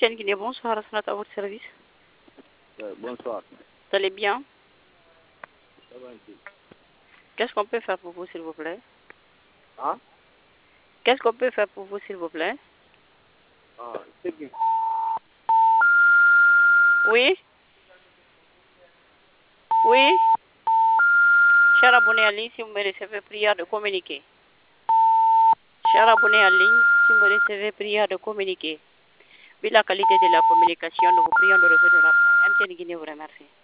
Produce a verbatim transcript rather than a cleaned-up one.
M T N Guinée, bonsoir, Asnat à votre service. Euh, bonsoir. Vous allez bien? Ça va un peu. Qu'est-ce qu'on peut faire pour vous, s'il vous plaît? Hein? Qu'est-ce qu'on peut faire pour vous, s'il vous plaît? Ah, c'est bien. Oui? Oui? Cher abonné en ligne, si vous me recevez, prière de communiquer. Cher abonné en ligne, si vous me recevez, prière de communiquer. Vu la qualité de la communication, nous vous prions de revenir après. M T N Guinée vous remercie.